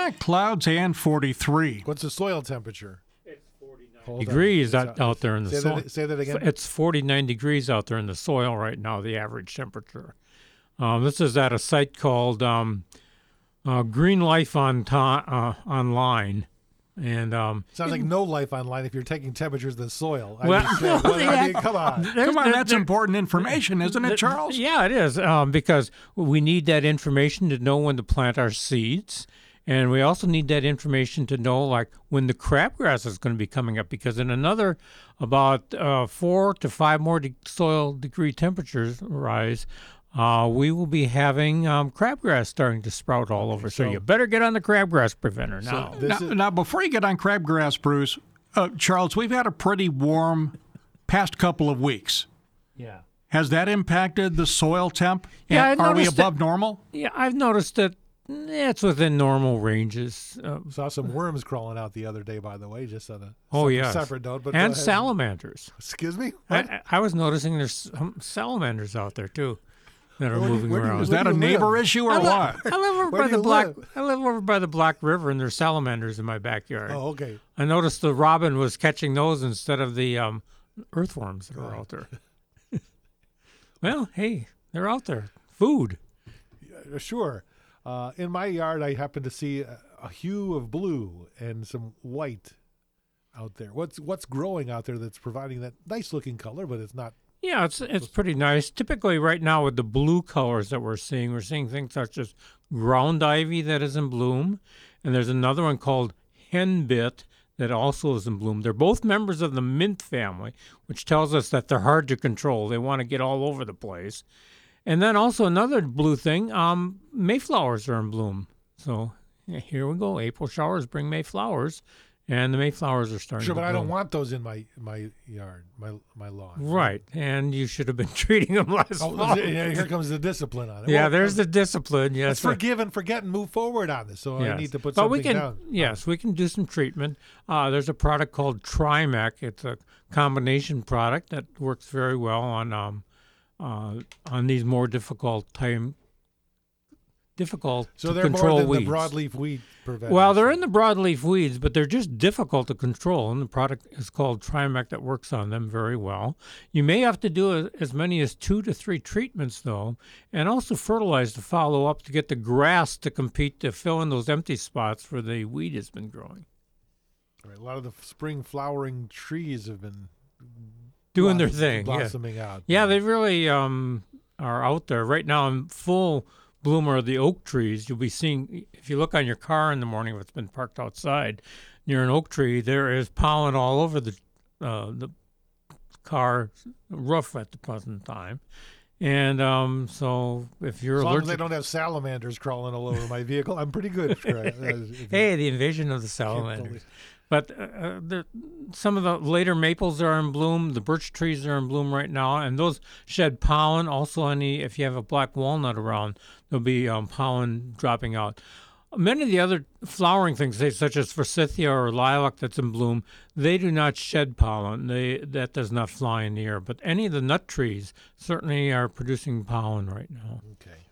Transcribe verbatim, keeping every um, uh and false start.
Eh, clouds and forty-three. What's the soil temperature? Hold on. Degrees It's out, out there in the say soil. That, say that again. It's forty-nine degrees out there in the soil right now, the average temperature. Um, this is at a site called um, uh, Green Life on to- uh, Online. And um, Sounds like no life online if you're taking temperatures of the soil. I Well, mean, say, what- I yeah. mean, come on. there's- Come on, there- that's there- important information, isn't it, Charles? Yeah, it is, um, because we need that information to know when to plant our seeds. And we also need that information to know, like, when the crabgrass is going to be coming up, because in another about uh, four to five more de- soil degree temperatures rise, uh, we will be having um, crabgrass starting to sprout all over. So, so- you better get on the crabgrass preventer now. This Now, is- now, before you get on crabgrass, Bruce, uh, Charles, we've had a pretty warm past couple of weeks. yeah. Has that impacted the soil temp? Yeah, And I are we noticed that- above normal? Yeah, I've noticed that eh, it's within normal ranges. Uh, Saw some worms crawling out the other day, by the way, just on a oh, separate, yes. separate note. But go and ahead. salamanders. Excuse me? What? I, I was noticing there's some salamanders out there too that are Where do you- moving where do you- around. Is Where that a do you neighbor live? issue or I, li- what? I live over Where by do the you Black. live? I live over by the Black River, and there's salamanders in my backyard. Oh, okay. I noticed the robin was catching those instead of the um, earthworms that are out there. Well, hey, they're out there. Food. Uh, Sure. Uh, in my yard, I happen to see a, a hue of blue and some white out there. What's what's growing out there that's providing that nice looking color, but it's not. Yeah, it's it's pretty nice. Typically, right now with the blue colors that we're seeing, we're seeing things such as ground ivy that is in bloom, and there's another one called henbit that also is in bloom. They're both members of the mint family, which tells us that they're hard to control. They want to get all over the place. And then also another blue thing, um, mayflowers are in bloom. So yeah, here we go. April showers bring mayflowers, and the mayflowers are starting Sure, to but I don't bloom. want those in my my yard, my my lawn. Right, and you should have been treating them last Oh, fall. yeah, here comes the discipline on it. Yeah, Well, there's uh, the discipline. Yes, Let's forgive and forget and move forward on this. So I yes. need to put but something we can, down. Yes, we can do some treatment. Uh, there's a product called Trimec. It's a combination product that works very well on um, uh, on these more difficult time difficult So to they're control more than weeds. the broadleaf weed prevention. Well, they're in the broadleaf weeds, but they're just difficult to control, and the product is called Trimec that works on them very well. You may have to do a, as many as two to three treatments, though, and also fertilize to follow up to get the grass to compete to fill in those empty spots where the weed has been growing. Right, a lot of the spring flowering trees have been Doing their blossom- thing, yeah. blossoming out. Yeah, they really um, are out there. Right now in full bloom are the oak trees. You'll be seeing, if you look on your car in the morning if it's been parked outside near an oak tree, there is pollen all over the uh, the car roof at the present time. And um, so if you're As long as allergic... they don't have salamanders crawling all over my vehicle, I'm pretty good. Craig. Uh, if you- Hey, the invasion of the salamanders. But uh, uh, the, some of the later maples are in bloom. The birch trees are in bloom right now, and those shed pollen. Also, any if you have a black walnut around, there'll be um, pollen dropping out. Many of the other flowering things, say, such as forsythia or lilac that's in bloom, they do not shed pollen. They that does not fly in the air. But any of the nut trees certainly are producing pollen right now. Okay.